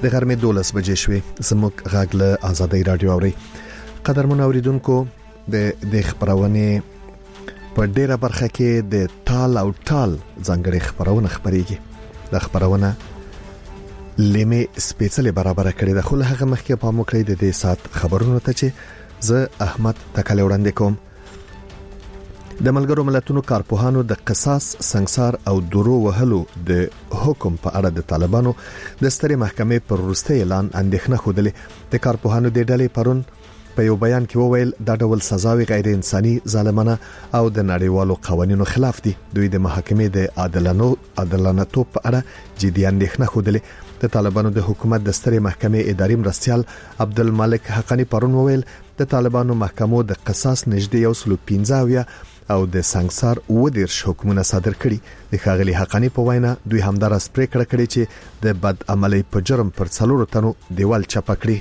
د غرمې 12 بجې شوې. زموږ غږ له آزادۍ رادیو اوري. قدرمن اوریدونکو د خبرونه په ډیره برخه کې د تال او ټال ځانګړي خبرونه خبريږي. د خبرونه لیمه سپیشل برابر کړی د خل هغه مخکې په موکړی د دې سات خبرونو ته چې زه احمد تکل وړاندې کوم. د ملګرو ملتونو کارپوهانو د قصاص سنگسار او درو وهلو د حکم په اړه د طالبانو د سترې محکمې پر وروستي اعلان اندېښنه خوده. د کارپوهانو د ډلې پرون په یو بیان کې وویل دا ډول سزاوي غیر انساني، ظالمانه او د نړیوالو قوانینو خلاف دي. دوی د محکمې د عدالتو په اړه جدي اندېښنه خوده. د طالبانو د حکومت د سترې محکمې اداري مرستيال عبدالملک حقانی پرون وویل د طالبانو محکمو د قصاص نږدې 115 او د سنگسار ودیر حکمونه صادر کړي. د ښاغلي حقانی په وینا دوی همدارس پریکړه کړې چې د بد عملي په جرم پر 4 تنو دیوال چپه کړي.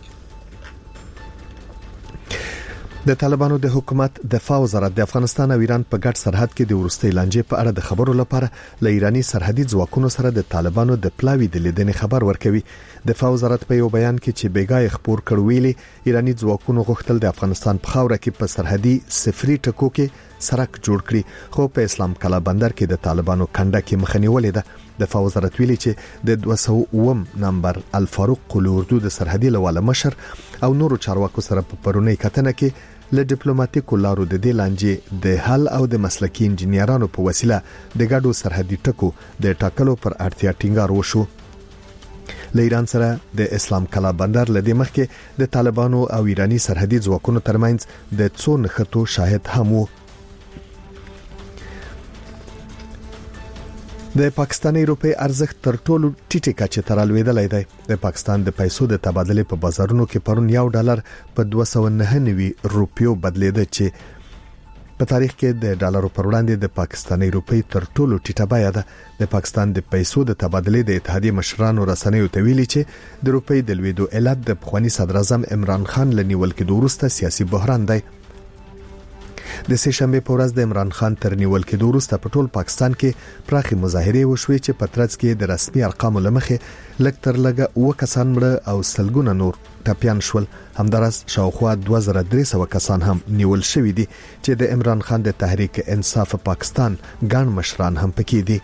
د طالبانو د حکومت دفاع وزارت د افغانستان او ایران په ګډ سرحد کې د ورستۍ لانجې په اړه د خبرو لپاره ل ایرانی سرحدي ځواکونو سره د طالبانو د پلاوی د لیدنې خبر ورکوي. دفاع وزارت په یو بیان کې چې بیګای خبر کړ ویلي ایرانی ځواکونو غوښتل د افغانستان په خاوره کې په سرحدي صفري ټکو کې سرک جوړ کړي، خو په اسلام کلا بندر کې د طالبانو کنده کې مخنیولې ده. دفاع وزارت ویلي چې د 200 نمبر الفاروق قلو اردو د سرحدي لواله مشر او نورو چارواکو سره په پرونی کتنه کې له ډیپلوماټیکو لارو د دې لانجې د حل او د مسلکي انجنیرانو په وسیله د ګډو سرحدي ټکو د ټاکلو پر اړتیا ټینګار وشو. له ایران سره د اسلام کلا بندر لدې مخکې د طالبانو او ایرانی سرحدي ځواکونو ترمنځ د څو نښتو شاهد هم وو. د پاکستاني روپی ارزښت تر ټولو ټیټه کچه ته رالوېدلی دی. د پاکستان د پیسو د تبادلې په بازارونو کې پرون $1 په 299 روپیو بدلیده چې په تاریخ کې د ډالرو پر وړاندې د پاکستاني روپی تر ټولو ټیټه بیه ده. د پاکستان د پیسو د تبادلې د اتحادیې مشرانو رسنیو ته ویلي چې د روپی د لوېدو علت د پخوانی صدر اعظم عمران خان لنیول کې وروسته سیاسي بحران دی. د سه شنبه په ورځ د عمران خان تر نیول کې وروسته په ټول پاکستان کې پراخي مظاهره وشوې چې په ترڅ کې د رسمي ارقامو لمخې لږ تر لږه 9 کسان مړه او سلګونه نور ټپيان شول. همدارس شاوخوا 2300 کسان هم نیول شوې دي چې د عمران خان د تحریک انصاف پاکستان ګڼ مشران هم پکې دي.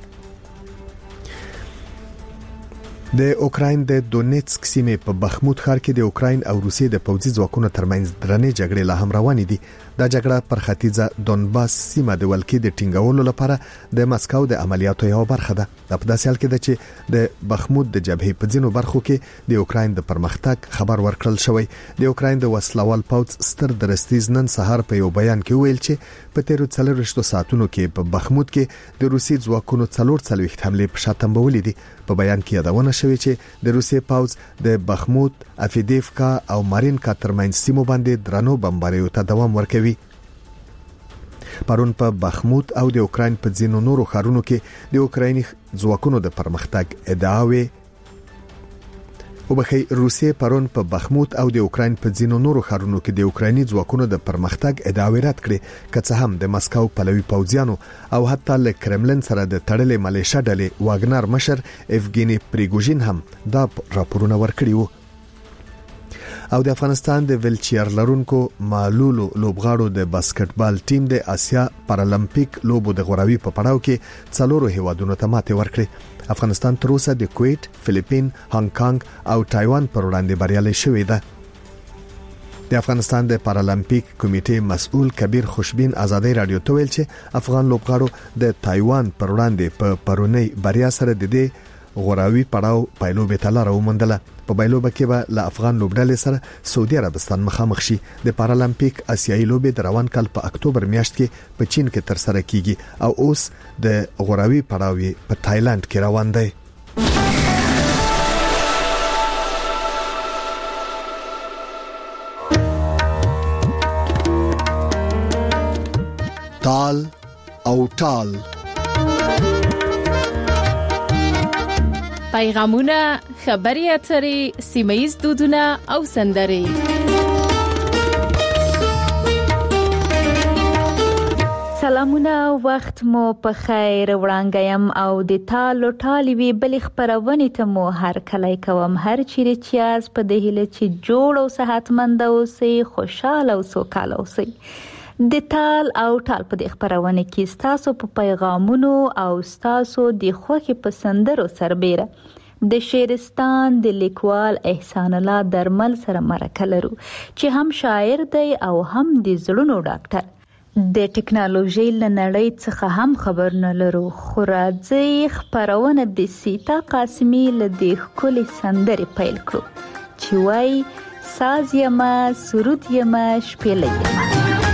د اوکراین د دونیتسک سیمې په بخموت ښار کې د اوکراین او روسیې د پوځي ځواکونو ترمنځ درنې جګړې لا هم روانې دي. دا جګړه پر ختیځه دونباس سیمه د ولکې د ټینګولو لپاره د مسکو د عملیاتو یو برخه ده. د په داسې حال کې ده چې د بخموت د جبهې په ځینو برخو کې د اوکراین د پرمختګ خبر ورکړل شوی. د اوکراین د وسلوال پوځ ستر درستیز نن سهار په یو بیان کې ویل چې په 13 ساعتونو کې په بخموت کې د روسي ځواکونو 44 حمله په شاتم بولې دي. په بیان کې یادونه شوې چې د روسي پوځ د بخموت، افیدیفکا او مارینکا ترمنځ سیمو باندې درنو بمباریو ته دوام ورکوي. پرون په بخموت او د اوکراین په ځینو نورو ښارونو کې د اوکرایني ځواکونو د پرمختګ ادعاوې وبخي روسیې پرون په بخموت او د اوکراین په ځینو نورو ښارونو کې د اوکرایني ځواکونو د پرمختګ ادعاوې رد کړې، که څه هم د مسکو پلوي پوځیانو او حتی له کرملن سره د تړلې ملیشیا ډلې واګنر مشر ایفګینی پریګوژین هم دا راپورونه ورکړي وو. او د افغانستان د ویلچیر لرونکو معلولو لوبغاړو د باسکټبال ټیم د آسیا پارالمپیک لوبو د غوراوي په پړاو کې 4 هیوادونو ته ماتې ورکړې. افغانستان تر اوسه د کویت، فلیپین، هانګ کانګ او تایوان پر وړاندې بریالي شوی ده. د افغانستان د پارالمپیک کمیټې مسؤل کبیر خوشبین آزادۍ رادیو ته ویل چې افغان لوبغاړو د تایوان پر وړاندې په پرونی بریا سره د دې غوراوي پړاو پایلوبې ته لار وموندله. په بایلوبه کې به له افغان لوبډلې سره سعودي عربستان مخامخ شي. د پارالمپیک آسیایي لوبې د روان کال په اکتوبر میاشت کې په چین کې تر سره کیږي او اوس د غوراوي پړاو په تایلند کې روان دی. تال او ټال پیغامونه، خبري اترې، سیمایي دودونه او سندرې. سلامونه، وخت مو په خیر وړاندیم او د تالو ټالوي بل خبرونه ته مو هر کله کوم هر چیرې چیاز په دهله چې جوړ او صحتمند اوسئ، خوشاله او سوکاله اوسئ. د تال او ټال په خبرونه کې تاسو په پیغامونو او تاسو د خوخي پسندرو سربېره د شیرستان د لیکوال احسان الله درمل سره مرکه لرو چې هم شاعر دی او هم د زړونو ډاکټر. د ټکنالوژي لنړۍ څخه هم خبر نه لرو، خو راځي خبرونه د سیتا قاسمی له د ښکلې سندرې پیل کړو چې وایي ساز یما سرود یما شپېلې یما.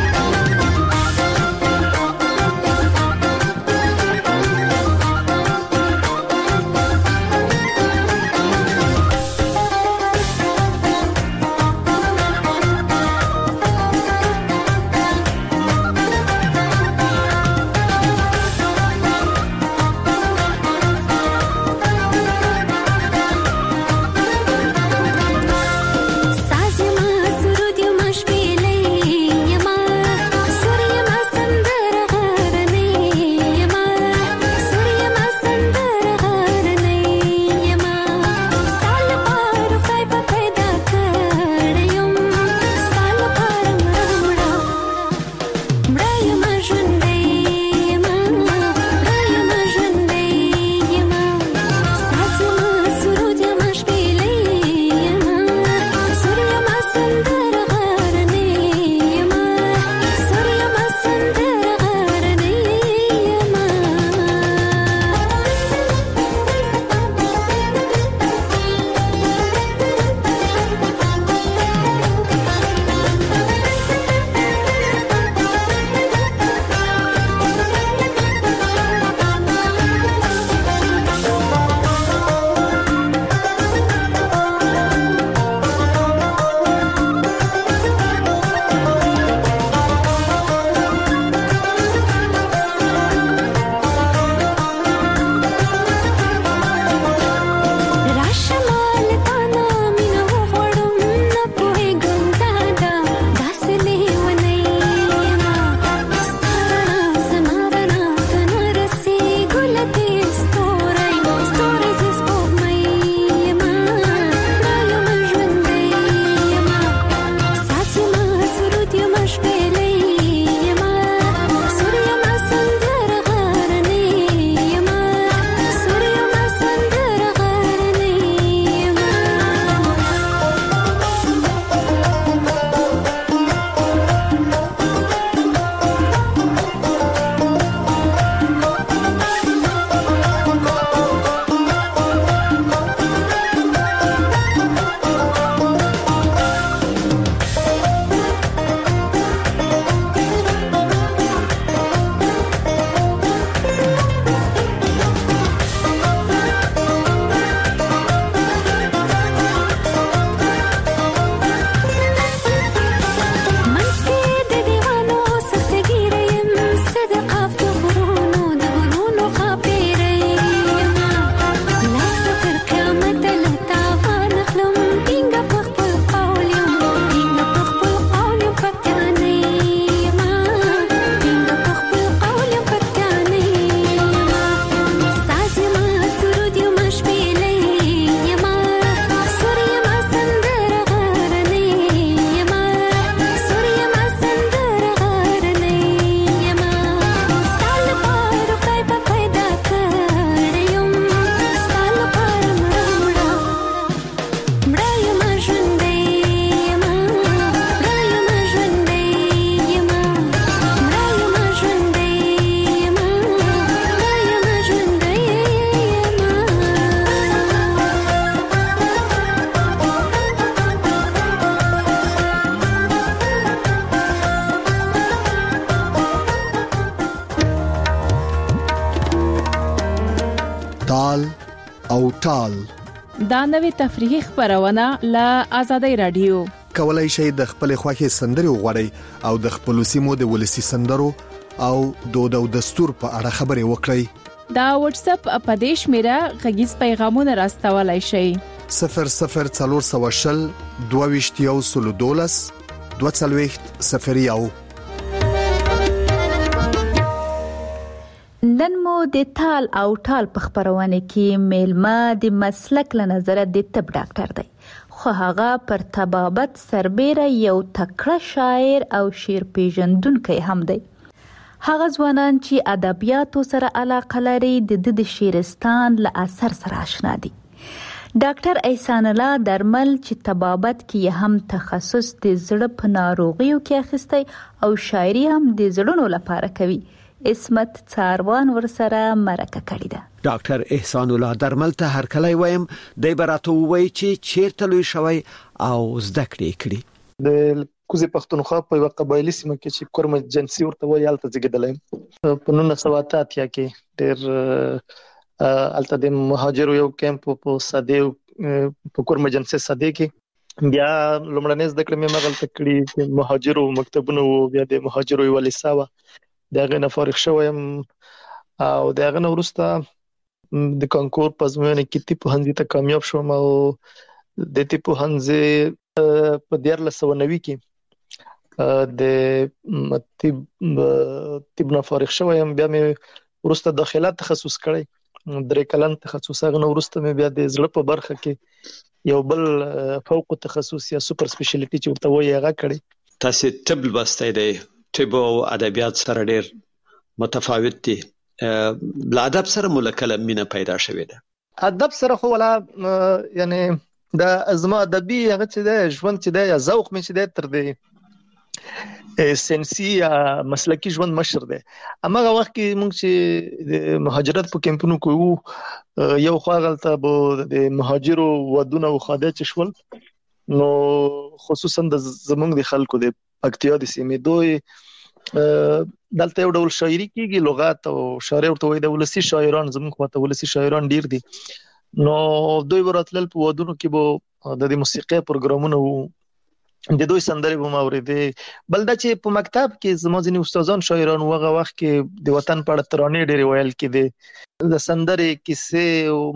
تال او ټال دا نوې تفریحي خبرونه له آزادۍ رادیو. کولای شئ د خپل خوښي سندرې وغوړئ او د خپل سیمو د ولسی سندرو او دود او دستور په اړه خبرې وکړئ. دا واتس اپ اپدیش میرا غږیز پیغامونه راستولای شئ. 00420 22 012 0 01. د تال او ټال په خبرونه کې میلمه د مسلک له نظره د طب ډاکټر دی، خو هغه پر طبابت سربیره یو تکړه شاعر او شعر پیژندونکی هم دی. هغه ځوانان چې ادبیاتو سره علاقه لري د شعرستان له اثر سره آشنا دي. ډاکټر احسان الله درمل چې طبابت کې هم تخصص د زړه په ناروغیو کې اخیستی او شاعري هم د زړونو لپاره کوي. اسمت څاروان ورسره مرکه کړې ده. ډاکټر احسان الله درمل ته هر کله وایم د براته وای چې چیرته لوي شوی او زده کړې د کوزي پښتونخوا په یو قبایلی سیمه کې چې کورم جنسي ورته وایي الته زیږیدلم په 1980 کې ډېر الته د مهاجرو یو کیمپ په ساده په کورم جنسي ساده کې بیا لومړنۍ زده کړې مې مغل تکړی چې مهاجرو مکتبونو بیا د مهاجرو یو لیساوه دغه نه فارغ شوم او دغه نه وروسته د کانکور په ازموینه کې تی په هنځي ته کامیاب شوم او د تی په هنځي په 1990 کې د طب نه فارغ شوم. بیا مې وروسته داخله تخصص کړی 3 کلن تخصص هغه نه وروسته مې بیا د زړه په برخه کې یو بل فوق تخصص یا سوپر سپیشلیټی چې ورته وایي هغه کړی. تاسو طب لوستای دی، طب او ادبیات سره ډېر متفاوت دي. بل ادب سره ملکله مینه پیدا شوې ده. ادب سره خو ولا یعنی د ازما ادبي هغه چې د ژوند چې د ذوق مې چې د تر دی سنسي یا مسلکی ژوند مشر دی. امغه وخت کې موږ چې د مهاجرت په کمپونو کې یو خواغلته به د مهاجرو ودونه او خاده چې شول نو خصوصا د زمونږ د خلکو د پکتیا د سیمې دوی دلته یو ډول شاعري کیږي، لغات او شاعر ورته وایي د ولسی شاعران زموږ خواته ولسی شاعران ډیر دي. نو دوی وراتل په ودونو کې به د موسیقي پروګرامونه د دوی سندرې به ماورېدې. بل دا چې په مکتب کې زموږ ځینې استادان شاعران وغه وخت کې د وطن په اړه ترانې ډېرې ویل کېدې، د سندرې کیسې او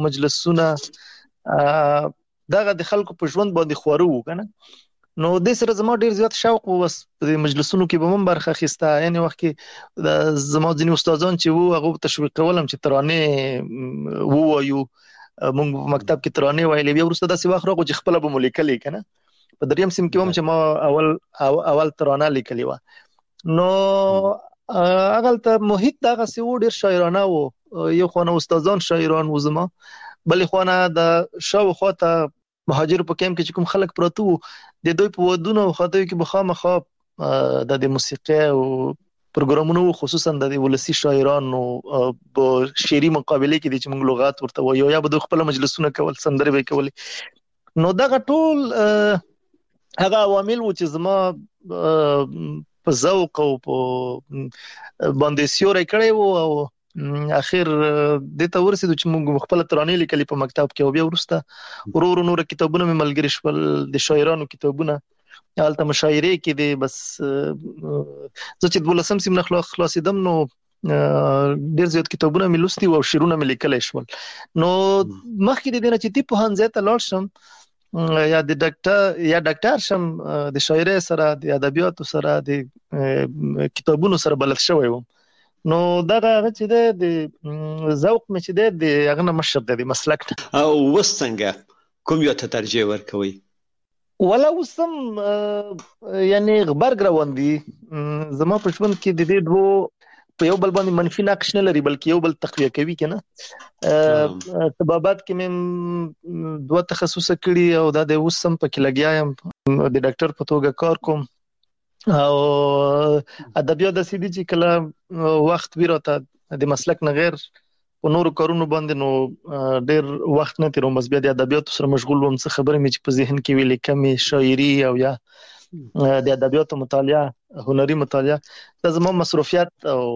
مجلسونه دغه د خلکو په ژوند باندې خورو کنه. نو د سره زما ډیر زیات شوق وس په مجلسونو کې به من برخه اخیسته. یعنی وخت کې د زما ځینې استادان چې وو هغه تشویق کولم چې ترانې ووایو، موږ مکتب کې ترانې ویلې. بیا وروسته داسې وخت راغی چې خپل به مو لیکلې کنه. په دریم سیم کې هم چې ما اول ترانه لیکلې و. نو هغه ته محیط دغه سی و ډیر شاعرانه و، یو خونه استادان شاعران و زما، بلې خونه د شاو خواته مهاجر په کیمپ کې کوم خلک پروت وو د دوی په ودونو خاطر کې بخامخه د موسیقي او پروګرامونو خصوصا د ولسی شاعرانو په شعري مقابله کې چې موږ لغات ورته وایو یا به خپل مجلسونه کول سندرې به کول. نو دغه ټول هغه عوامل و چې زما په ذوق او په باندې سیوري کړی وو او اخر د ته ورسېدو چې موږ خپل ترانې لیکلې په مکتب کې. او بیا وروسته ورو ورو نور کتابونه مې ملګري شول د شاعرانو کتابونه هلته مشاعره کې دي. بس زه چې 12 سیم نه خلاصېدم نو ډېر زیات کتابونه مې لوستي او شعرونه مې لیکلای شول. نو مخکې د دې نه چې تی په هنځه ته لاړ شم یا د ډاکټر شم د شاعرۍ سره د ادبیاتو سره د کتابونو سره بلد شوی وم. نو دا هغه چې د ذوق مې چې د هغه نه مشر د مسلک او وسنګ کوم یو ته ترجیح ورکوي؟ ولا وسم یعنی غبرګ روان دي زما په ژوند کې د دې دوه په یو بل باندې منفي نقش نه لري بلکې یو بل تقویه کوي کنه. طبابت کې مې 2 تخصص کړی او دا د وسم په کې لګیایم د ډاکټر په توګه کار کوم او ادبیات د سیدی چې کله وخت ویراته د مسلک نه غیر په نورو کارونو باندې نو ډیر وخت نه تیروم. بس بیا د ادبیات سره مشغول وم. څه خبره مې چې په ذهن کې ویلې کمې شاعري او یا د ادبیات مطالعه هنري مطالعه د زما مصروفیات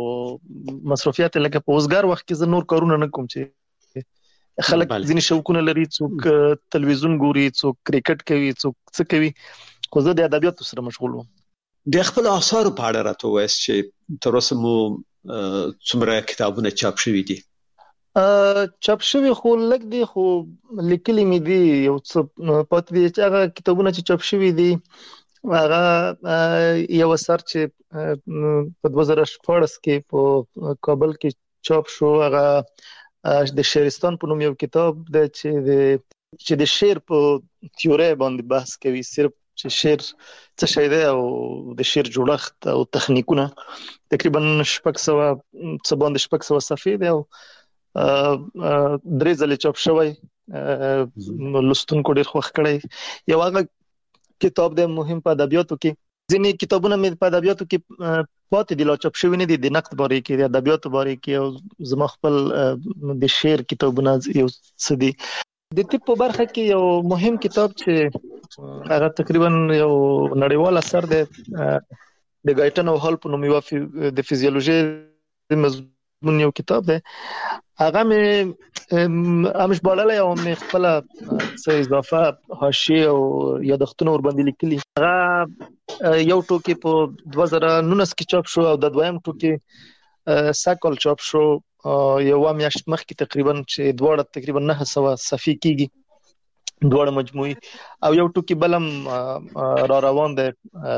لکه په اوسګار وخت کې زه نور کارونه نه کوم چې خلک ځینې شوقونه لري، څوک تلویزیون ګوري، څوک کرکټ کوي، څوک څه کوي، خو زه د ادبیات سره مشغول وم. د خپل آثارو په اړه راته وایي چې تر اوسه مو څومره کتابونه چاپ شوي دي؟ چاپ شوي خو لږ دي، خو لیکلي مې دي یو څه پاتې دي. چې هغه کتابونه چې چاپ شوي دي هغه یو اثر چې په 2014 کې په کابل کې چاپ شو هغه د شعرستان په نوم یو کتاب دی چې د شعر په تیوري باندې بحث کوي، صرف چې شعر څه شی دی او د شعر جوړښت او تخنیکونه. تقریبا 600 صفحې دی او 3 ځله چاپ شوی. لوستونکو ډېر خوښ کړی. یو هغه کتاب دی مهم په ادبیاتو کې. ځینې کتابونه مې په ادبیاتو کې پاتې دي لا چاپ شوي نه دي، د نقد باره کې، د ادبیاتو باره کې، او زما خپل د شعر کتابونه یو څه دي. د طب په برخه کې یو مهم کتاب چې هغه تقریبا یو نړیوال اثر دی، د ګایټن او هال په نوم یو د فزیولوژي مضمون یو کتاب دی. هغه مې امش بالاله او مې خپل څه اضافه حاشیه او یادښتونه ور باندې لیکلي. هغه یو ټوکی په 2019 کې چاپ شو او د دویم ټوکی ساکل چاپ شو یو میاشت مخکې تقریبا، چې دواړه تقریبا 900 صفحې کېږي دواړه مجموعي، او یو ټوکی بلم را روان دی،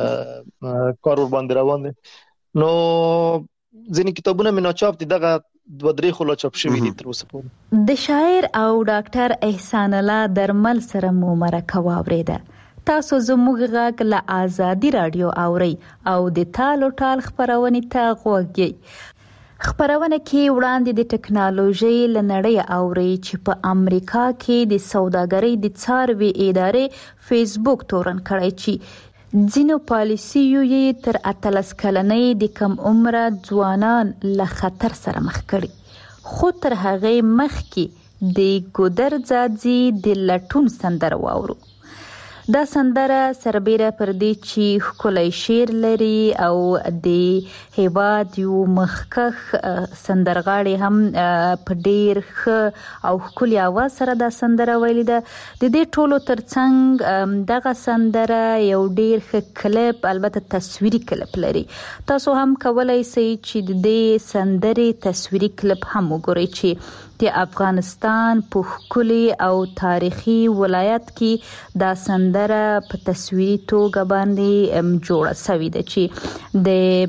کار ور باندې روان دی. نو ځینې کتابونه مې ناچاپ دي، دغه 2-3 خو لا چاپ شوي دي تر اوسه پورې. د شاعر او ډاکټر احسان الله درمل سره مو مرکه واورېده. تاسو زموږ غږ له آزادي رادیو اورئ او د تال او ټال خبرونې ته غوږ یې. خبرونه کې وړاندې د ټکنالوژي له نړۍ اوري چې په امریکا کې د سوداګرۍ د څاروي ادارې فیسبوک تورن کړی چې ځینو پالیسیو یې تر 18 کلنۍ د کم عمره ځوانان له خطر سره مخ کړي. خو تر هغه مخکې د ګودر ځاځي د لټون سندره واورو. دا سندره سربیره پر دې چې ښکلی شعر لري او د هیواد یو مخکښ سندرغاړي هم په ډیر ښه او ښکلي اواز سره دا سندره ویلې ده. د دې ټولو ترڅنګ دغه سندره یو ډیر ښه کلپ، البته تصویري کلپ لري. تاسو هم کولای شئ چې د دې سندرې تصویري کلپ هم وګورئ چې د افغانستان په ښکلي او تاریخي ولایت کې دا سندره په تصویري توګه باندې جوړه شوې ده، چې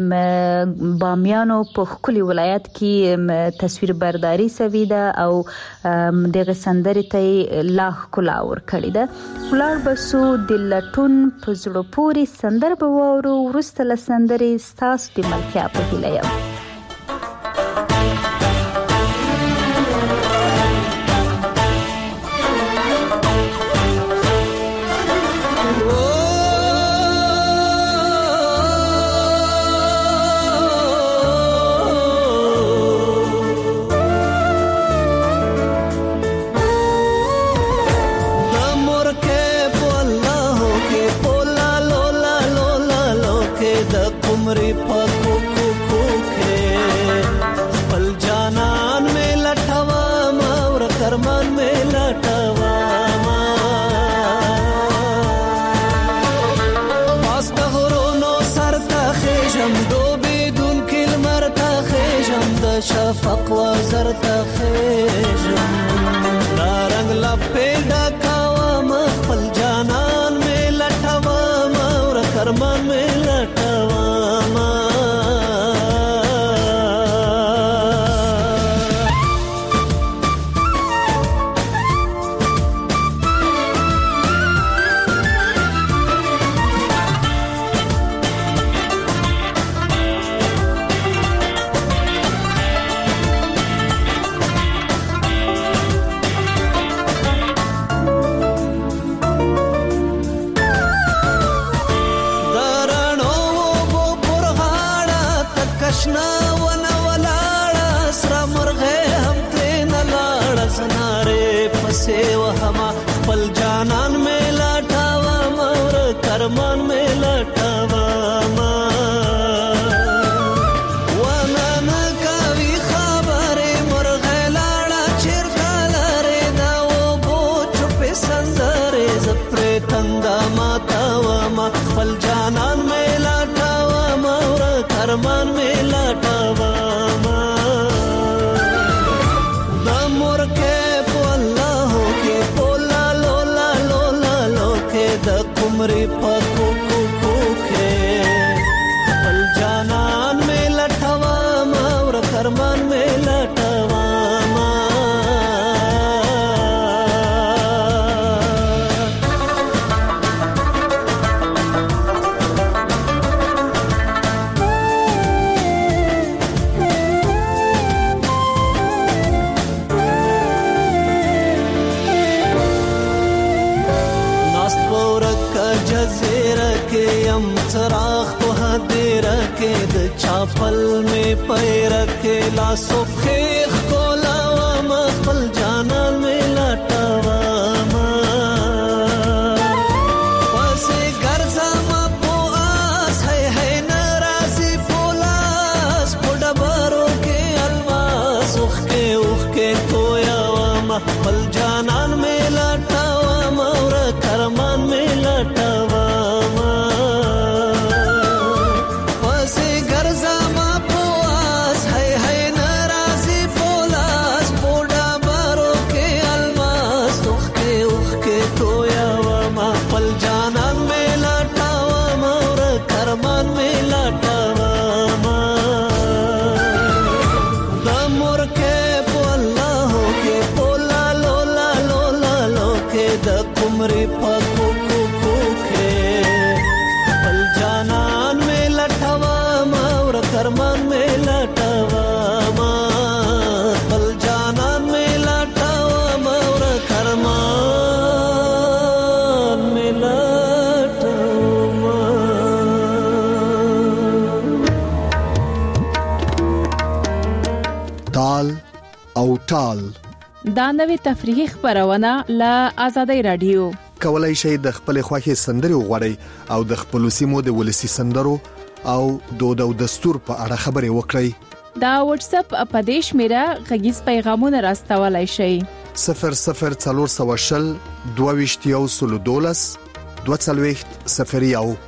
د بامیانو په ښکلي ولایت کې تصویر برداری شوې ده او دغه سندرې ته لا ښکلا ورکړې ده. ولاړ بسو د لټون په زړه پورې سندره به واورو. وروسته له سندرې ستاسو د ملتیا په هیله یم. شفق وزر تخیجم دا رنگ لپیدا کاوام خپل جانان میں لټوام اور کرمان میں لټوام. خپل جانان میں لټاوم اور کرمان میں لټاوم. ونن کوي خبره مرغه لاړه چیرته لاره دا و بو چپ سندره زپر تندا ماتاوم. خپل جانان میں لټاوم اور کرمان میں لټاوم. د مور کې په الله کې می پیرکه لاسو خیخ کولا و مخفل جانان می لټوام پسې ګرځم په آس هی هی ناراضي پولاس په ډبرو کې الواز اوخ کې تویا و مخفل جانان می لټوام اور کرمان می لټوام कुमरी पको को के पल जानन में लटवा मावर करमान में लटवा पल जानन में लटवा मावर करमान में लटवा تال او ټال دا نوې تفریحي خبرونه له آزادۍ رادیو کولای شئ د خپل خوښي سندري وغوړئ او د خپل سیمو د ولسی سندرو او دود او دستور په اړه خبرې وکړئ. دا واتس اپ اپدیش میرا غږیز پیغامونه راستولای شئ 00420 22 22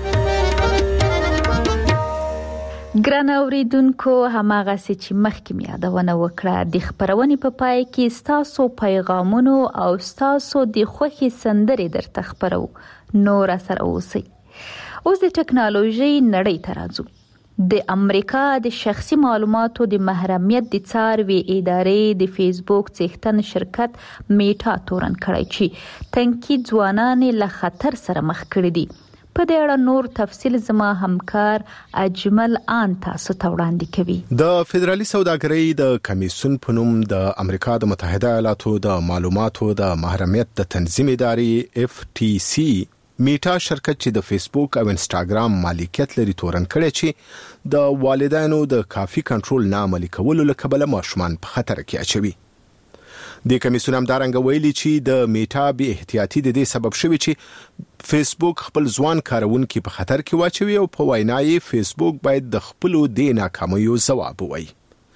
ګران اوریدونکو هماغه چې مخکې یادونه وکړه د خبرونې په پای کې ستاسو پیغامونو او ستاسو د خوښي سندرې درته خبرو نور سره اوسئ. اوس د ټکنالوژي نړۍ ته راځو. د امریکا د شخصي معلوماتو د محرمیت د څاروي ادارې د فیسبوک څښتن شرکت میټا تورن کړی چې تنکي ځوانان له خطر سره مخ کړي دي. په دې اړه نور تفصیل زما همکار اجمل آن تاسو ته وړاندې کوي. د فدرالي سوداګرۍ د کمیسیون په نوم د امریکا د متحده ایالاتو د معلوماتو د محرمیت د تنظیم ادارې FTC میټا شرکت چې د فیسبوک او انستاګرام مالکیت لري تورن کړی چې د والدینو د کافي کنټرول نه عملي کولو له کبله ماشومان په خطر کې اچوي. د کمیسیون همدارنګ ویلي چې د میټا بې احتیاطي د دې سبب شوی چې فیسبوک خپل ځوان کارونکو په خطر کې واچوي او په وینای فیسبوک باید د خپل د ناکامیو ځواب ووایي.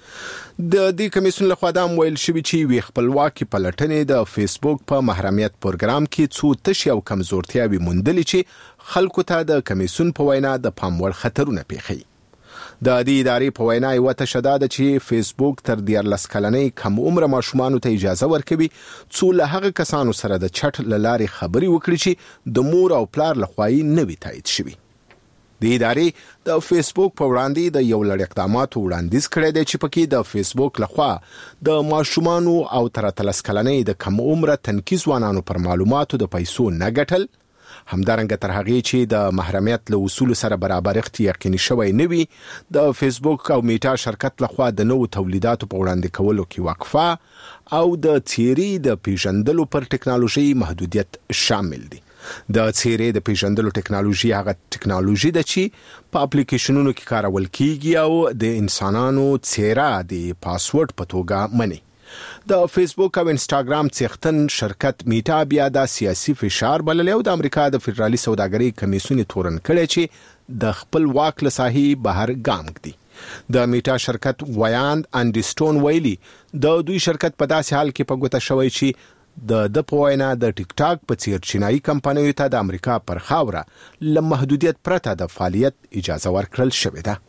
د دې کمیسیون له خوا دا ویل شوی چې وی خپلواکي پلټنې د فیسبوک په محرمیت پروګرام کې څو تشي او کمزورتیاوي موندلې چې خلکو ته د کمیسیون په وینا د پام وړ خطرونه پیښي. د دې ادارې په وینا یو تشدد چې فیسبوک تر 14 کلنۍ کم عمر ماشومان ته اجازه ورکوي څو له هغه کسانو سره د چټ لارې خبري وکړي چې د مور او پلار لخوا یې نوي تایید شوی. د ادارې د فیسبوک په وړاندې د یو لړ اقداماتو وړاندیز کړی دی چې پکې د فیسبوک لخوا د ماشومان او تر 13 کلنۍ د کم عمر تنکي ځوانانو پر معلوماتو د پیسو نه ګټل، همدارنګه تر هغه چې د محرمیت له اصول سره برابرښت یقیني شوی نه وي، د فیسبوک او میټا شرکت لخوا د نوو تولیداتو په وړاندې کولو کې وقفه او د څیرې د پیژندلو پر ټکنالوژي محدودیت شامل دي. د څیرې د پیژندلو ټکنالوژي هغه ټکنالوژي ده چې په اپلیکیشنونو کې کارول کیږي او د انسانانو څیره د پاسورډ په توګه مني. د فیسبوک او انستاګرام څښتن شرکت میټا بیا د سیاسي فشار بللی او د امریکا د فدرالي سوداګرۍ کمیسیون تورن کړی چې د خپل واک له ساحې بهر ګام کړي. د میټا شرکت ویاند انډیسټون ویلي د دوی شرکت په داسې حال کې په ګوته شوی چې د پوینا د ټیک ټاک په څیر چینایي کمپنیو ته د امریکا پر خاوره له محدودیت پرته د فعالیت اجازه ورکړل شوې ده.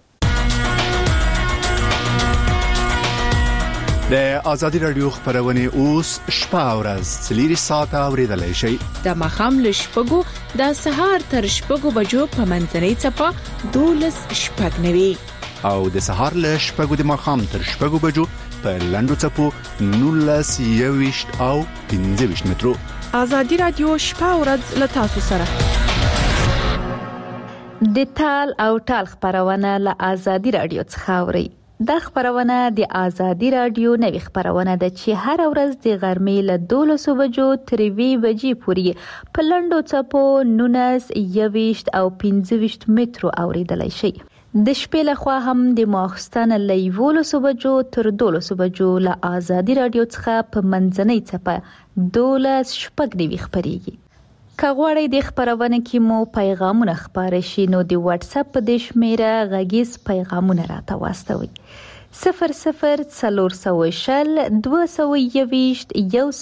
د آزادي رادیو خبرونه اوس شپه او ورځ 3 ساعته اوریدلای شئ. د مخام له شپږو د سهار تر شپږو بجو په منځنۍ چپه 12:09 او د سهار له شپږو د مخام تر شپږو بجو په لندو چپو 19:20 او 15 مترو. آزادي رادیو شپه او ورځ له تاسو سره. د تال او ټال خبرونه له آزادي رادیو څخه اوري. دا خبرونه د آزادي رادیو نوې خبرونه ده چې هر ورځ د غرمې له 12 بجو تر 2 بجې پورې په لندو چپو 19:20 او 15 مترو اوریدلای شي. د شپې لخوا هم د ماخستن له 11 بجو تر 12 بجو له آزادي رادیو څخه په منځنۍ څپه 12 شپږ خبريږي. کغوړې د خبرونه کې مو پیغامونه خبرې شي نو د واتس اپ په د شمیره غږیز پیغامونه راته واستوي 0040 221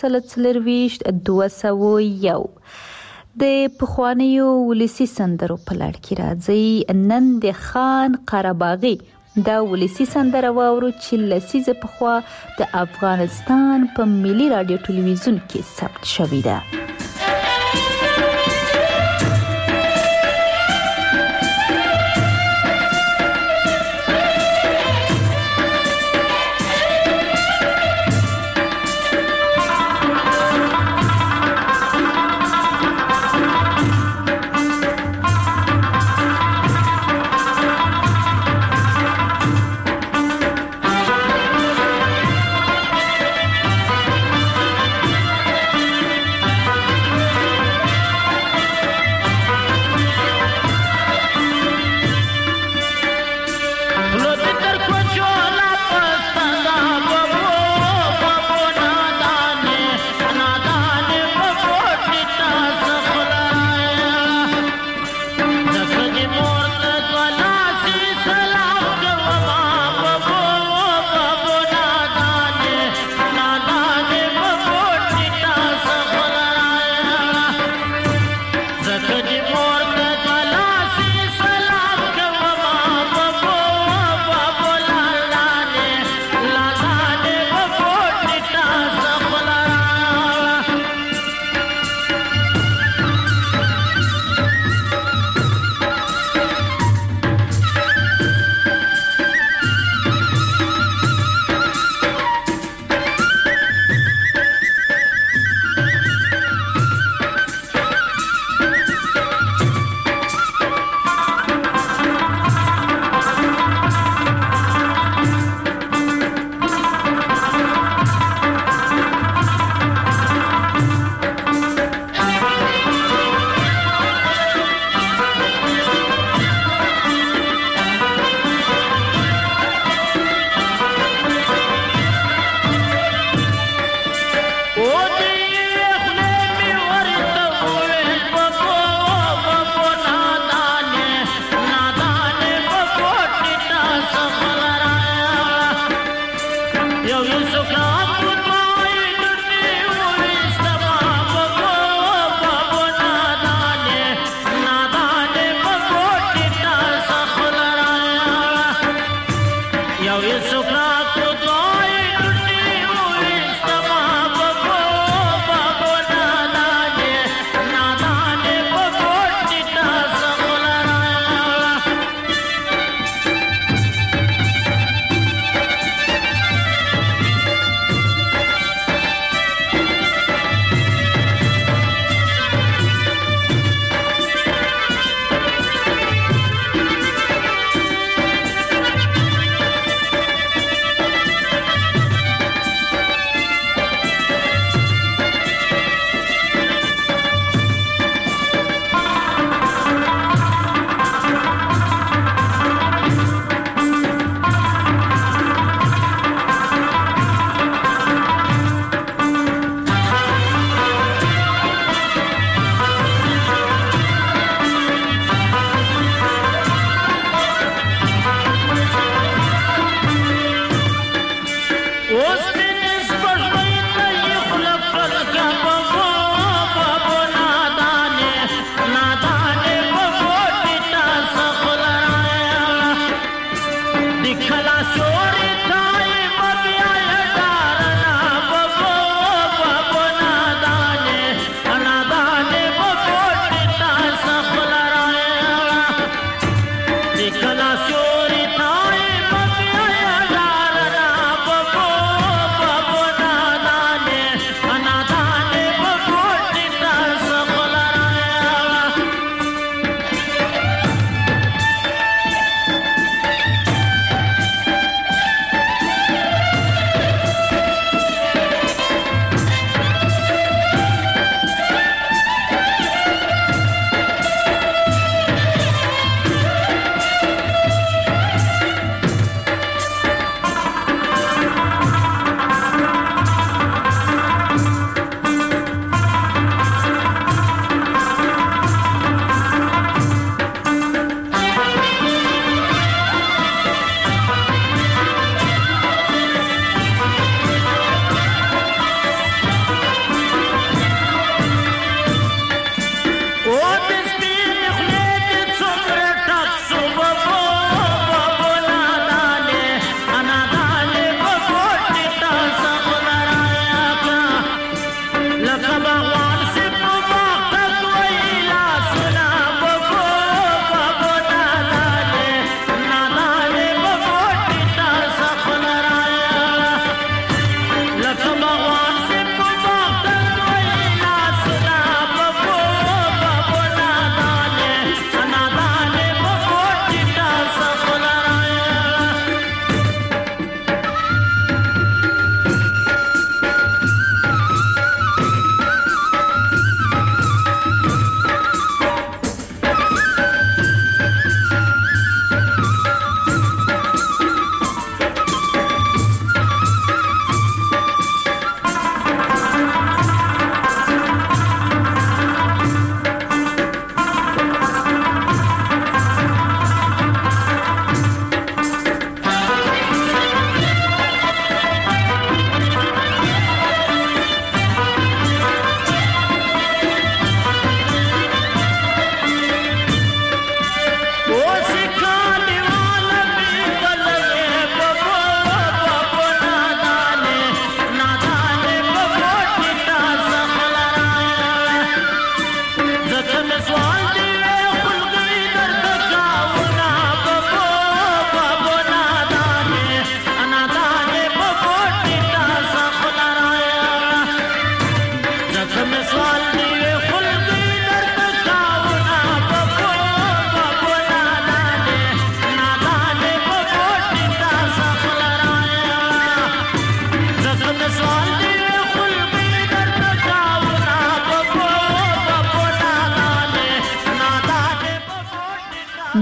201 د پخوانیو ولسی سندرو په لړ کې راځي. نن د خان قرباغي دا ولسی سندره واورو چې لسیزه پخوا د افغانستان په ملي رادیو ټلویزیون کې ثبت شوې ده.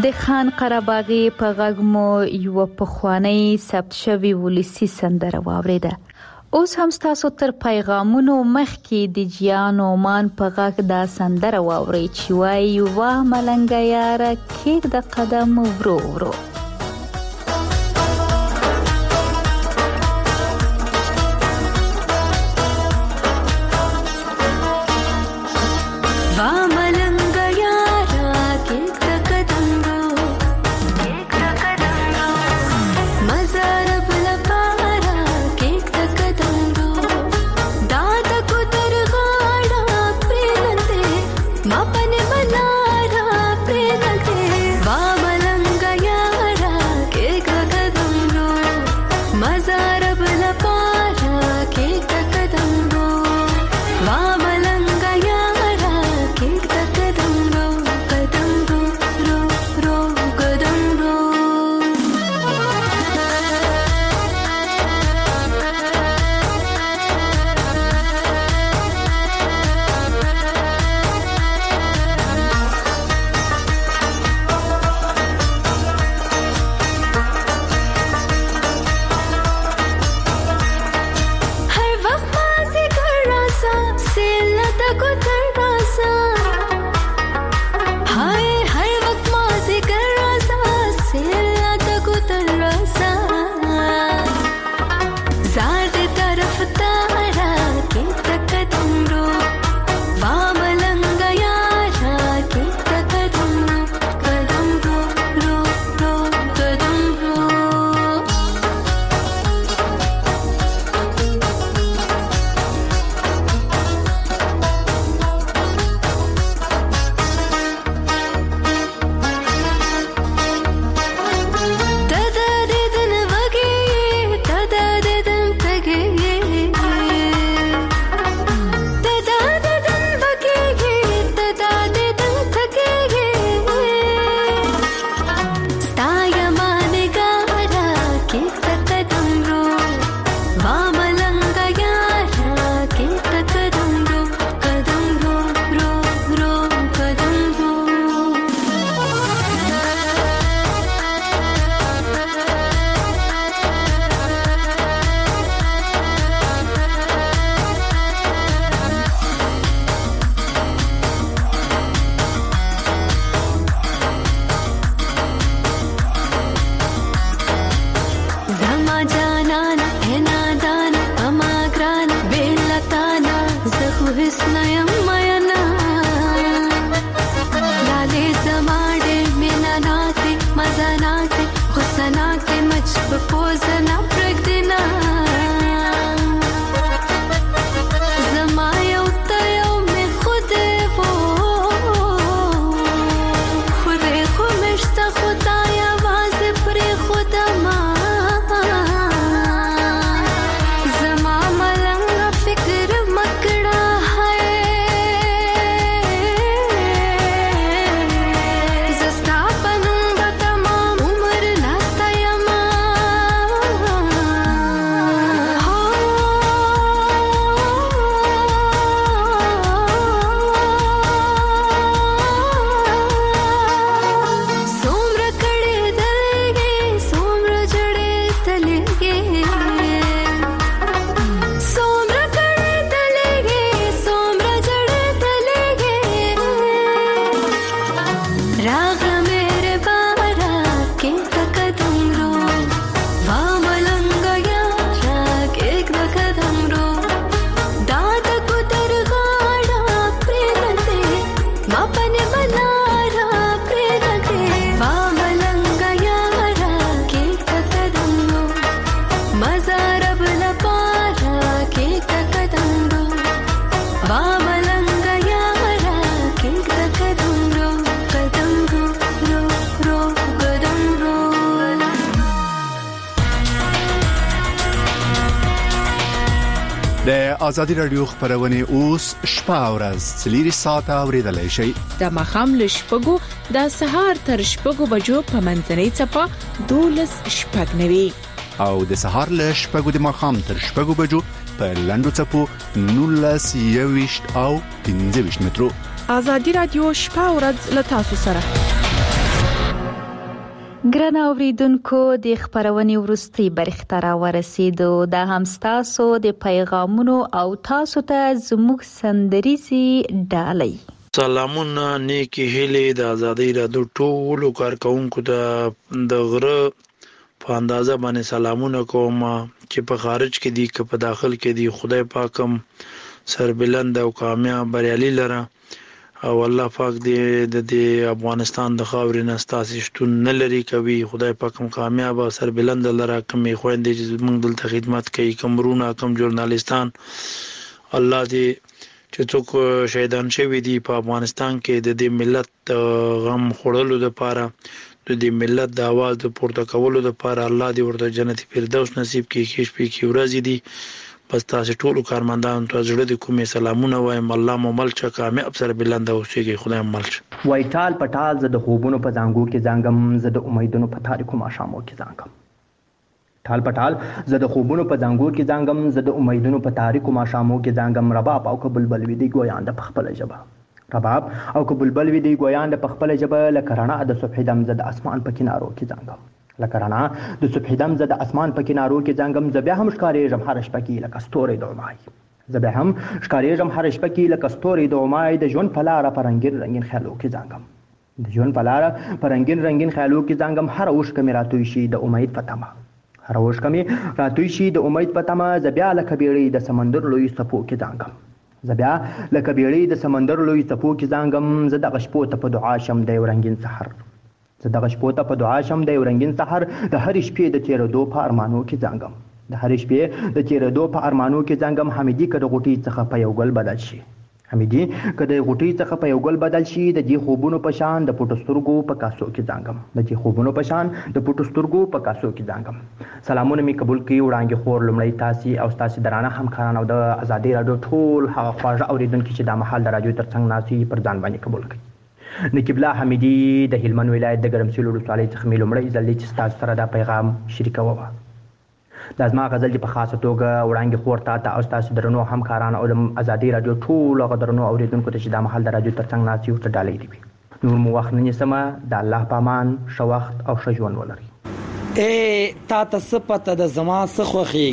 د خان قرهباغي په غږ مو یو پخوانی ثبت شوی ولسی سندره واوریده. اوس هم تاسو تر پیغامونو مخکې د جیان اومان په غږ دا سندره واوري چې وایي واه ملنګ یاره کېږ د قدم ورو ورو. د ازادي رادیو خبرونه اوس شپه ورځ 3 ساعته اوریدلای شئ. د مخام لشپګو د سهار تر شپګو بجو په منځنۍ چپا 12 شپګنوي او د سهار لشپګو د مخام تر شپګو بجو په لندو چپو 19 او 15 مترو. ازادي رادیو شپه ورځ له تاسو سره. ګران اوریدونکو د خبرونې ورستي برخه را ورسېدو دا هم تاسو د پیغامونو او تاسو ته زموږ سندريزي ډالۍ سلامونه نیکی هیلې د ازادۍ رادیو ټولو کارکونکو ته د غره په اندازه باندې سلامونه کوم چې په خارج کې دي که په داخل کې دي. خدای پاکم سربلند او کامیاب بریالي لره او الله پاک دې د افغانستان د خاورې نه ستاسو شتون نه لري کوي. خدای پاک هم کامیاب او سربلند لره کومې خويندې چې موږ دلته خدمت کوي کومرونه کوم ژورنالستان الله دې چې څوک شهیدان شوي دي په افغانستان کې د دې ملت غم خورلو لپاره د دې ملت د आवाज د پورته کولو لپاره الله دې ورته جنت فردوس نصیب کړي کې شپې کې ورځې دي. بس تاسو ټول کارمندان ته زړه د کومې سلامونه وایم. الله مو ملچ کامیاب سره بلند اوسېږي. خدای ملچ وای ټال پټال زه د خوبونو په زانګو کې زنګم زه د امیدونو په تاریکو ماشامو کې زنګم. ټال پټال زه د خوبونو په زانګو کې زنګم زه د امیدونو په تاریکو ماشامو کې زنګم. رباب او کبلبل وی دی ګویان د خپل جبه رباب او کبلبل وی دی ګویان د خپل جبه لکه رڼا د صبح دم زه د اسمان په کنارو کې زنګم. لکه رڼا د صبح دم زه د اسمان په کنارو کې زنګم. زه بیا هم ښکارېږم هر شپه کې لکه ستوري د امای. زه بیا هم ښکارېږم هر شپه کې لکه ستوري د امای. د ژوند په لاره په رنګین رنګین خیالو کې زنګم. د ژوند په لاره په رنګین رنګین خیالو کې زنګم. هر اوښکه مې راتوی شي د امید په تمه هر اوښکه مې راتوی شي د امید په تمه. زه بیا لکه بیړۍ د سمندر لوی څپو کې زنګم. زه بیا لکه بیړۍ د سمندر لوی څپو کې زنګم. زه دغه شپو ته په دعا شم د یو رنګین سحر زه دغه شپو ته په دعا شم د یو رنګین سحر. د هر شپې د تیرېدو په ارمانو کې زنګم. د هر شپې د تیرېدو په ارمانو کې زنګم. حمیدي که د غوټۍ څخه په یو ګل بدل شي حمیدي که د غوټۍ څخه په یو ګل بدل شي د دې خوبونو په شان د پټو سترګو په کاسو کې زنګم. د دې خوبونو په شان د پټو سترګو په کاسو کې زنګم. سلامونه مې قبول کړي وړاندې خور لومړی تاسو او تاسو درانه همکاران او د ازادي رادیو ټول هغه خواږه اوریدونکو چې د محل د رادیو ترڅنګ ناسي پر ځان باندې قبول کړي. نقیب الله حمیدي د هلمند ولایت د ګرمسیر ولسوالۍ څخه مې لومړی ځل چې تاسو سره دا پیغام شریکوم. دا زما غزل په خاصه توګه وړاندې خور ته او تاسو درنو همکاران او د ازادي رادیو ټول غدرنو اوریدونکو ته چې د محل د رادیو ترڅنګ ناسي ورته ډالۍ دي. نور مو وخت نه نیسمه د الله په امان ښه وخت او ښه ژوند ولري. تا ته پته د زما څه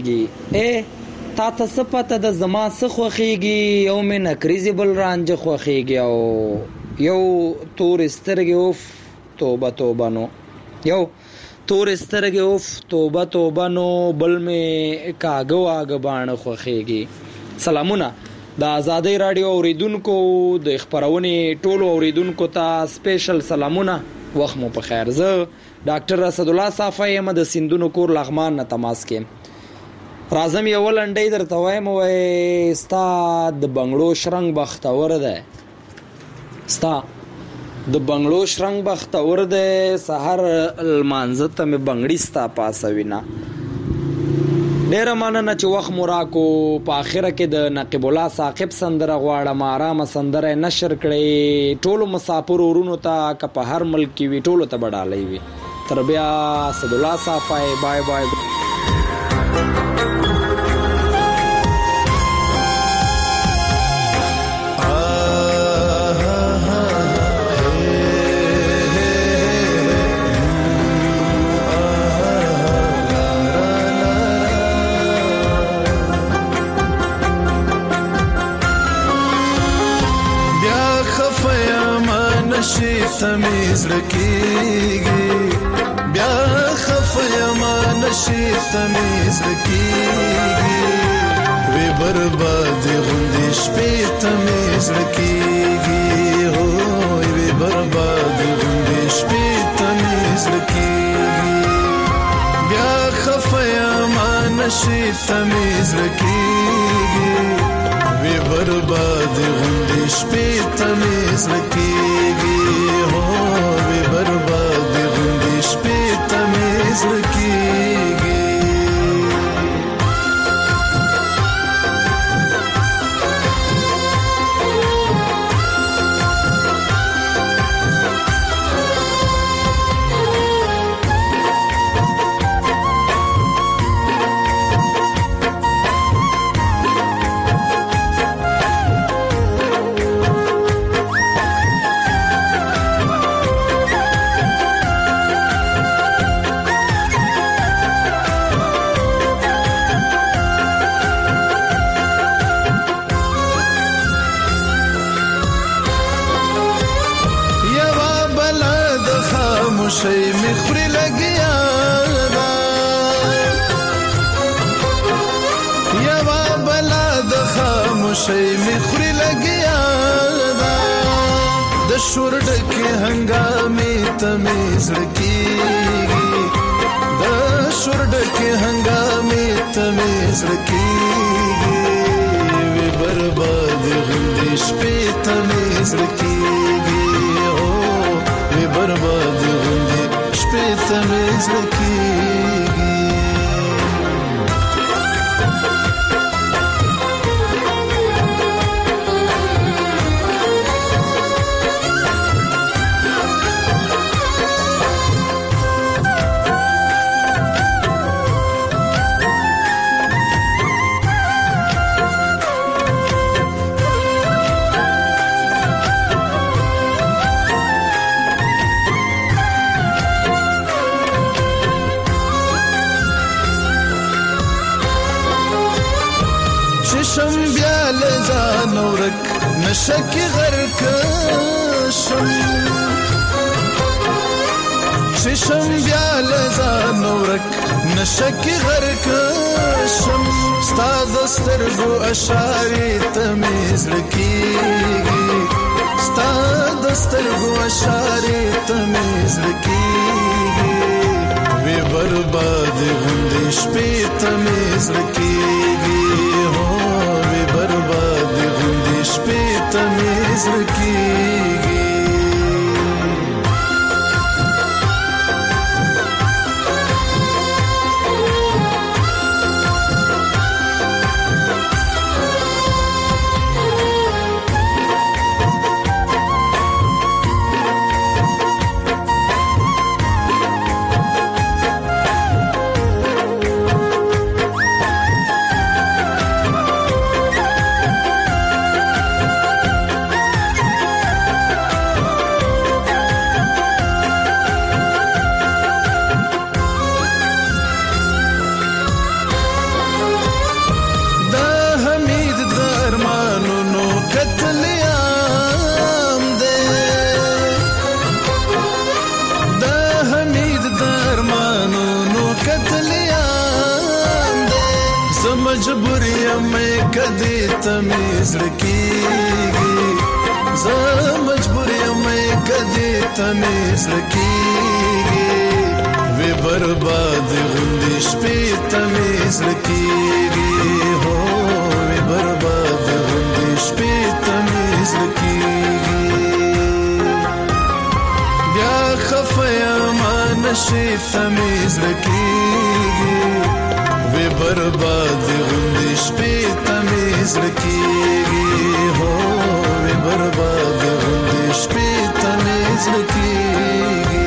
خوښیږي تا ته څه پته د زما څه خوښیږي یو مې نکریزي بل رانجه خوښیږي او یو تور سترګې اوف توبه توبه نو یو تور سترګې اوف توبه توبه نو بل مې کاغه واغه باڼه خوښیږي. سلامونه د ازادۍ رادیو اوریدونکو د خبرونې ټولو اوریدونکو ته سپیشل سلامونه. وخت مو په خیر. زه ډاکټر اسد الله صافی یم د سیندونو کور لغمان نه تماس کې راځم. یو لنډی درته وایم وای ستا د بنگلو شرنګ بختور ده ستا د بنگلو شرنګ بختور ده سحر المانزه ته مې بنگړی ستا پاسوینا. ډیره مننه چې وخت مو راکو. په اخره کې د نقیب الله ثاقب سندره غواړم آرامه سندره نشر کړي ټولو مسافر ورونو ته که په هر ملک کې وي ټولو ته بډالۍ وي. تر بیا اسد الله صافی بای بای. تمیز رکیږي بیا خفه ما نشي تمیز رکیږي وی برباد غوندې شپې تمیز رکیږي هو وی برباد غوندې شپې تمیز رکیږي بیا خفه ما نشي تمیز رکیږي وی برباد غوندې شپې تمیز رکیږي وی برباد غوندې شپې تمیز رکیږي. شي می خوري لګیا دا د شور ډکه هنګامې تمیز لګيږي د شور ډکه هنګامې تمیز لګيږي وی برباد غندې شپې تمیز لګيږي او وی برباد غندې شپې تمیز لګيږي شم بیا لزان ورک نشکی غرق شم شم بیا لزان ورک نشکی غرق شم ستا دسترګو اشاری تمیز لکیږي ستا دسترګو اشاری تمیز لکیږي وی برباد غندې شپې تمیز لکیږي برباد غندې شپې تمیز لکیږي مجبور یم کدی تمیز لکیږي زه مجبور یم کدی تمیز لکیږي وی برباد غندې شپې تمیز لکیږي هو وی برباد غندې شپې تمیز لکیږي بیا خفیم نشي تمیز لکیږي وی برباد غندې شپې تمیز لکیږي هو وی برباد غندې شپې تمیز لکیږي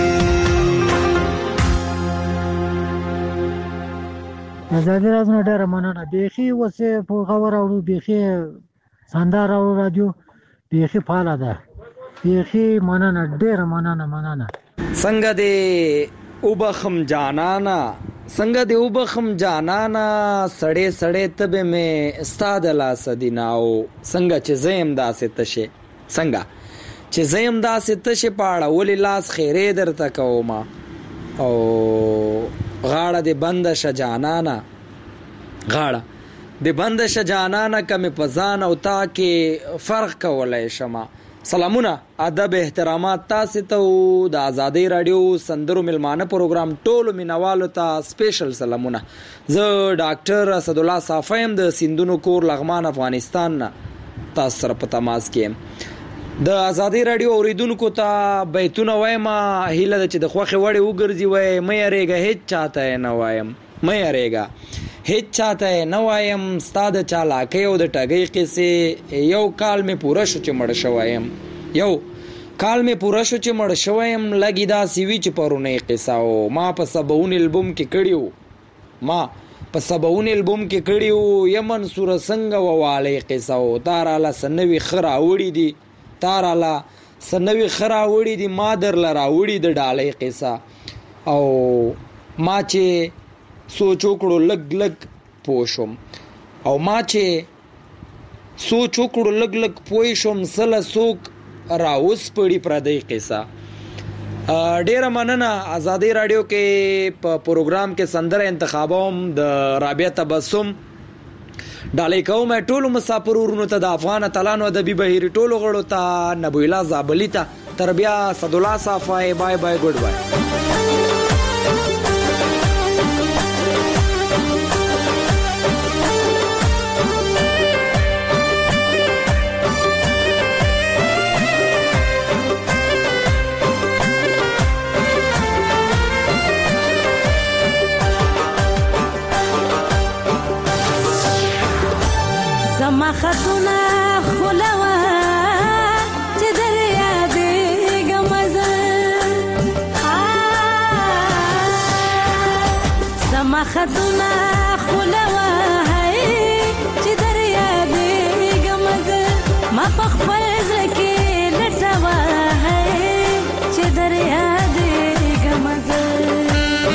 آزادي راځنه ډېر مننه بیخي وسه په خبر اورو بیخي ساندار اورو رادیو بیخي فعال ده بیخي مننه ډېر مننه څنګه دې وبخم جانانا څنګه دې وبخم جانانا سړې سړې تبه مې استاد لا سدیناو څنګه چې زیم داسې تشه څنګه چې زیم داسې تشه پاړه ولې لاس خیرې درته کوما او غاړه دې بند شجانانا غاړه دې بند شجانانا کمه پزان او تا کې فرق کولای شمه سلامونه ادب احترامات تاسو ته د آزادۍ رادیو سندرو ملمانه پروګرام ټولو مینوالو ته سپیشل سلامونه زه ډاکټر اسد الله صافیم د سیندونو کور لغمان افغانستان نه تاسو سره په تماس کې د آزادۍ رادیو اوریدونکو ته بیتونه وایم هیله د چې د خوخه وړي وګرځي وای مې ریګه هیڅ چاته نه وایم مې ریګه هیڅ چاته نه وایم ستاد چالاکه او د ټګي قصې یو کال می پوره شو چې مړ شوایم یو کال می پوره شو چې مړ شوایم لګی دا سیوی چې پرونه قصه او ما په سبون البوم کې کړیو ما په سبون البوم کې کړیو یمن سور څنګه وواله قصه او تاراله سنوي خرا وړي دي تاراله سنوي خرا وړي دي ما در لرا وړي د ډالې قصه او ما چې سوچ وکړو لګ لګ پوښوم او ما چې سوچ وکړو لګ لګ پوښوم سله سوک راوس پړی پردې قصه ډیره مننه آزادۍ رادیو کې په پروګرام کې سندره انتخابوم د رابعه تبسم ډالۍ کوم ټولو مسافر ورونو ته د افغان اتلانو ادبي بهیر ټولو غړو ته نبویلا زابلی ته تر بیا صد الله صافای بای بای ګډ بای. زما خطونه خلوه چې در یادېږم زه زما خطونه خلوه چې در یادېږم زه ما په خپل زړه کې لټوه چې در یادېږم زه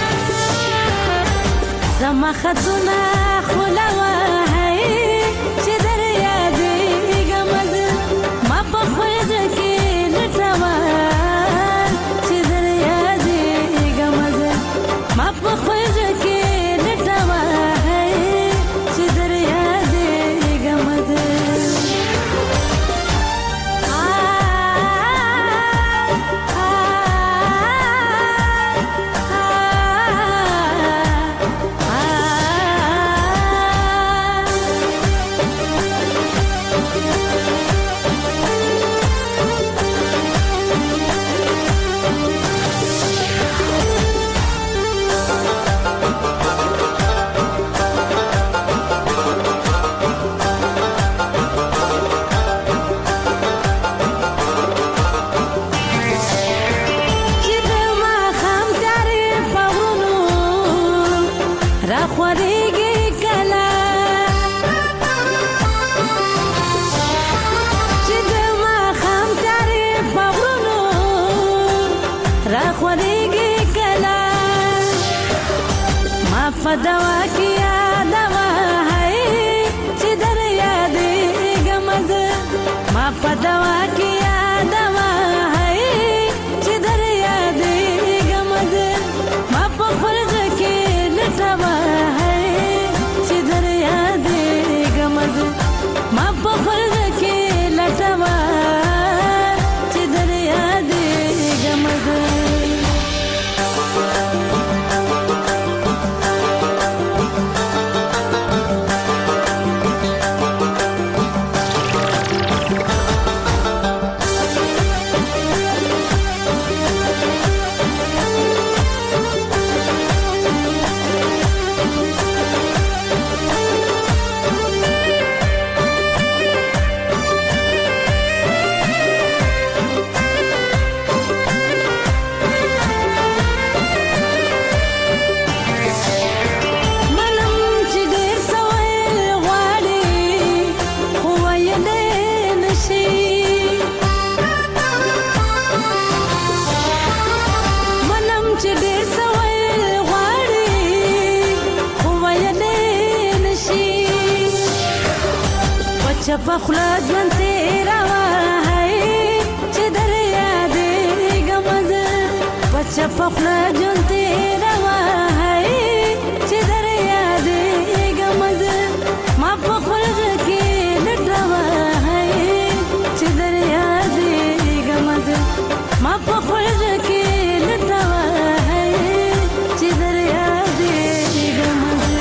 زما خطونه خلوه دوا کی دوا ہے چې در یادېږم زه ما په دوا کی دوا ہے چې در یادېږم زه ما په خپل زړه کې لټوه چې در یادېږم زه ما په خپل زړه کې لټوه چې در یادېږم زه پخلا ژوند تیروا چې در یادېږم زه بچه پخلا ژوند تیروا چې در یادېږم زه ما په خپل زړه کې لټوه چې در یادېږم زه ما په خپل زړه کې لټوه چې در یادېږم زه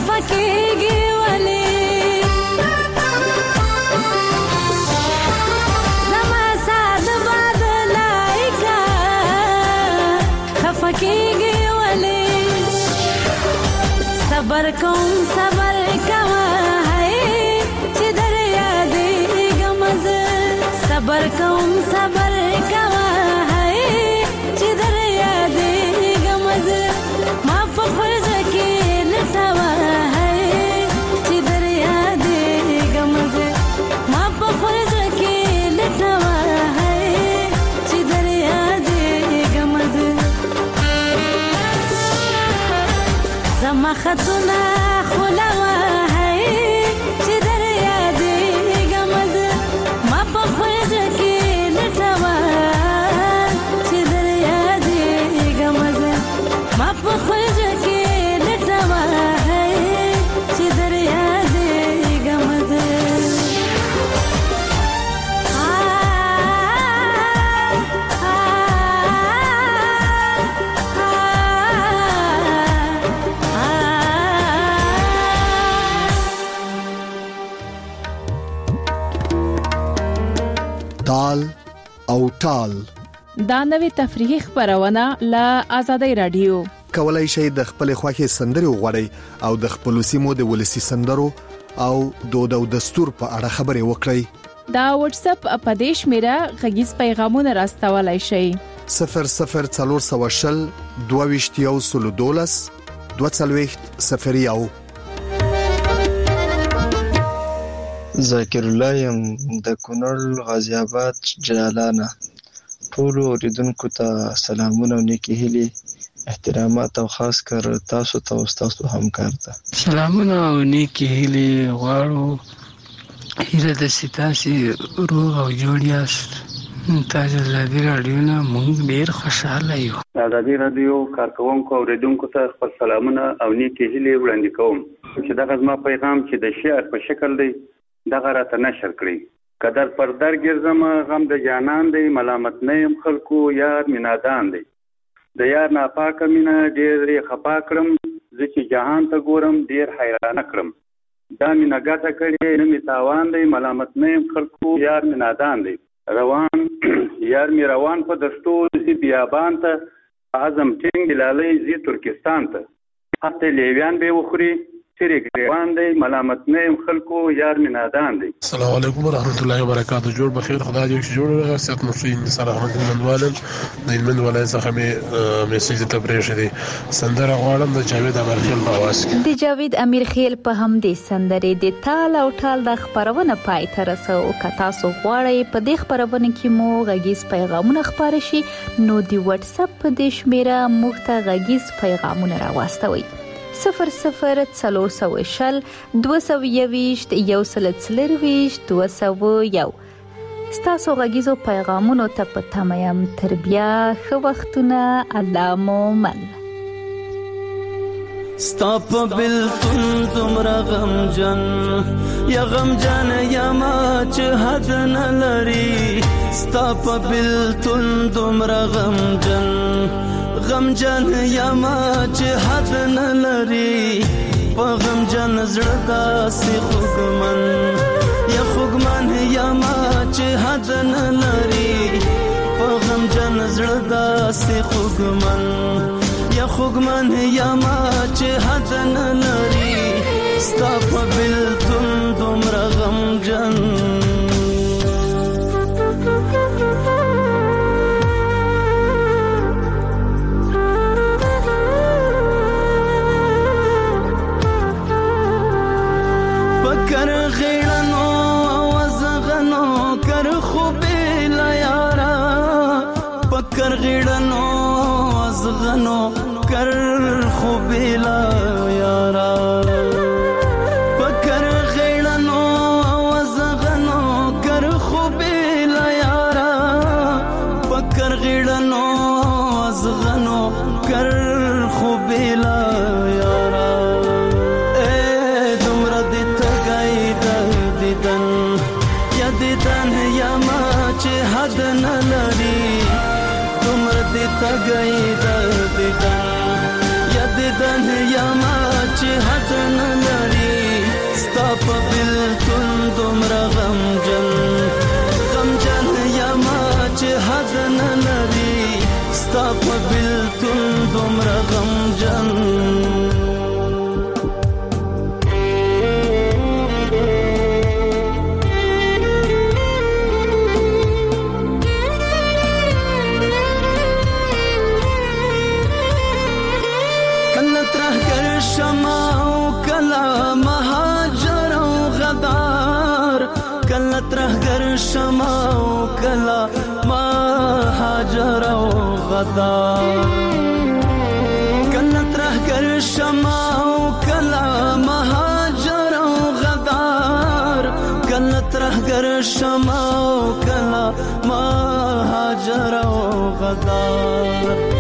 خفکیږي ولې زما ساد بدلای کا خفکیږي ولې صبر کوم صبر کوا ہے چې در یادې غمز صبر کوم صبر کوا ہے چې در یادې غمز ما په فرض کې لټوا ہے چې در یادې غمز ما په فرض کې لټوا ہے چې در یادې غمز زما خطونه خلوا ہے چې در یادې غمز ما په فرض کې لټوا چې در یادې غمز ما په فرض کې لټوا ہے چې در یادې غمز تال او ټال دا نوې تفریحي خبرونه له آزادۍ رادیو کولای شئ د خپل خوښي سندري وغوړئ او د خپل سیمو د ولسی سندرو او دود او دستور په اړه خبرې وکړئ. دا واتس اپ اپدیش میرا غږیز پیغامونه راستولای شئ 00420 22 ذاکر الله يم د کونړ غازی آباد جلالانه. ټول اوریدونکو ته سلامونه او نیکی هیلې احترامات او خاص کر تاسو ته او تاسو همکار ته سلامونه او نیکی هیلې غواړو. هیله د ستاسي روغ او جوړ یاست. تاسو د رادیو نه مونږ ډیر خوشاله یو. د رادیو کارکونکو او اوریدونکو ته خپل سلامونه او نیکی هیلې وړاندې کوم چې دا غزما پیغام چې د شعر په شکل دی دغه راته نشر کړی. قدر پر در ګرځم غم د جانان دی ملامت نه يم خلکو یار مینادان دی د یار ناپاکه مینا ډېر خپا کړم زه چې جهان ته ګورم ډېر حیران کړم دا مینا ګټه کړې نه می تاوان دی ملامت نه يم خلکو یار مینادان دی روان یار می روان په دشتو زی بیابان ته اعظم ټینګ لالۍ زی ترکستان ته حتی لیویان به وخوري سری ګریوان دی ملامت نه يم خلکو یار مینادان دی. السلام علیکم ورحمت الله وبرکاته. جوړ بخیر خدای دې چې جوړ سات مفین سره احمد منوالم د من ولای څخه می میسج ته پرېښې دي سندره غواړم د جاوید امرخیل په आवाज کې. د جاوید امرخیل په همدې سندرې د تال او ټال د خبرونه پای ته رسو. که تاسو غواړئ په دې خبرونه کې مو غږیز پیغامونه خبرې شي نو د واتس اپ په دې شمیره موږ ته غږیز پیغامونه راوستوئ 00 420 221 201 ستاسو غږیزو پیغامونو ته په تمه یم. تر بیا ښه وختونه الله مو من. ستا په بلتون دومره غمجن یا غمجن یما چې حد نه لري ستا په بلتون دومره غمجن یما چې حد نه لري په غمجن زړه داسې خوږمن یما چې حد نه لري په غمجن زړه داسې خوږمن یما چې حد نه لري ستا په بلتون دومره غمجن پکر غیړنو وزغنو کر خوبې لا یارا پکر غیړنو وزغنو کر خوبې لا یارا پکر غیړنو وزغنو کر خوبې لا یارا پکر غیړنو وزغنو کر خوبې لا یارا دیدن یما چې حد نه لري دومره دې تګی د دیدن کله ترهګر شمه او کله مهاجر او غدار کله ترهګر شمه او کله مهاجر او غدار کله ترهګر شمه او کله مهاجر او غدار